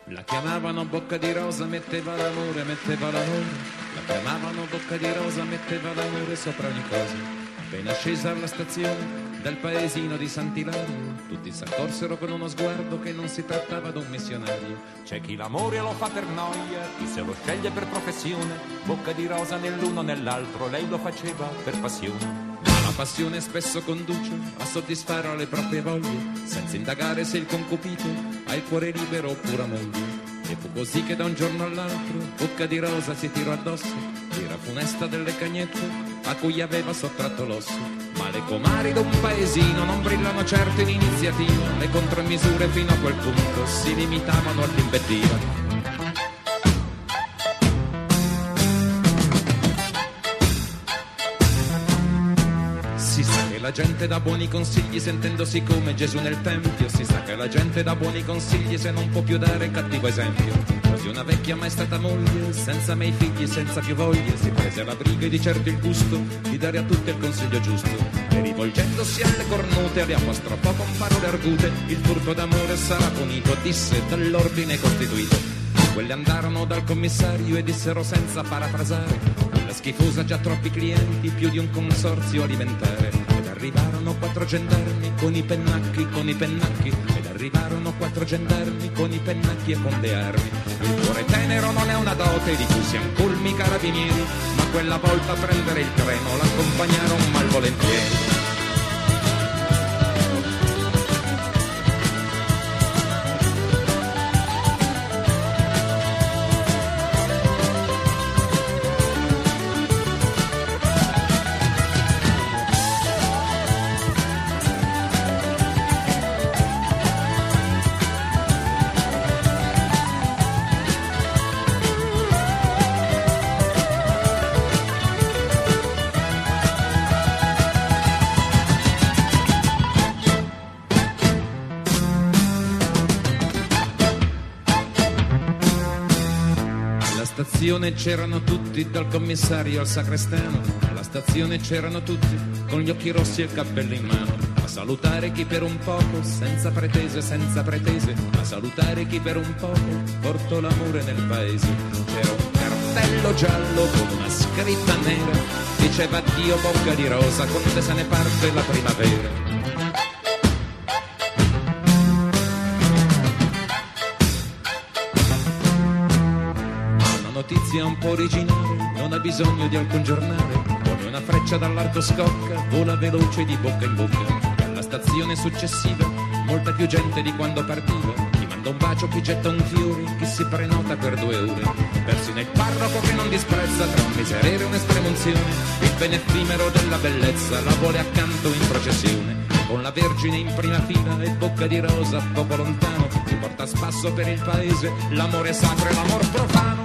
La chiamavano bocca di rosa, metteva l'amore, metteva l'amore. La chiamavano bocca di rosa, metteva l'amore sopra ogni cosa. Appena scesa alla stazione del paesino di Sant'Ilario, tutti s'accorsero con uno sguardo che non si trattava d'un missionario. C'è chi l'amore lo fa per noia, chi se lo sceglie per professione. Bocca di rosa nell'uno nell'altro, lei lo faceva per passione. La passione spesso conduce a soddisfare le proprie voglie, senza indagare se il concupito ha il cuore libero oppure a moglie. E fu così che da un giorno all'altro Bocca di rosa si tirò addosso l'ira funesta delle cagnette a cui aveva sottratto l'osso. Ma le comari d'un paesino non brillano certo in iniziativa, le contromisure fino a quel punto si limitavano all'invettiva. La gente dà buoni consigli sentendosi come Gesù nel tempio. Si sa che la gente dà buoni consigli se non può più dare cattivo esempio. Così una vecchia mai stata moglie, senza mei figli, senza più voglie, si prese la briga e di certo il gusto di dare a tutti il consiglio giusto. E rivolgendosi alle cornute, le apostrofò con parole argute: il furto d'amore sarà punito, disse, dall'ordine costituito. Quelle andarono dal commissario e dissero senza parafrasare: la schifosa ha già troppi clienti, più di un consorzio alimentare. Arrivarono 4 gendarmi con i pennacchi, ed arrivarono 4 gendarmi con i pennacchi e con le armi. Il cuore tenero non è una dote di cui siano colmi i carabinieri, ma quella volta a prendere il treno l'accompagnarono malvolentieri. C'erano tutti, dal commissario al sacrestano. Alla stazione c'erano tutti, con gli occhi rossi e il cappello in mano, a salutare chi per un poco, senza pretese, a salutare chi per un poco portò l'amore nel paese. C'era un cartello giallo con una scritta nera, diceva addio Bocca di rosa, con te se ne parte la primavera. Notizia un po' originale, non ha bisogno di alcun giornale, come una freccia dall'arco scocca, vola veloce di bocca in bocca. E alla stazione successiva, molta più gente di quando partiva, chi manda un bacio, chi getta un fiore, chi si prenota per 2 ore. Persino il parroco che non disprezza, tra un miserere e un'estremunzione, il bene effimero della bellezza la vuole accanto in processione. Con la Vergine in prima fila e Bocca di rosa poco lontano, si porta a spasso per il paese l'amore sacro e l'amor profano.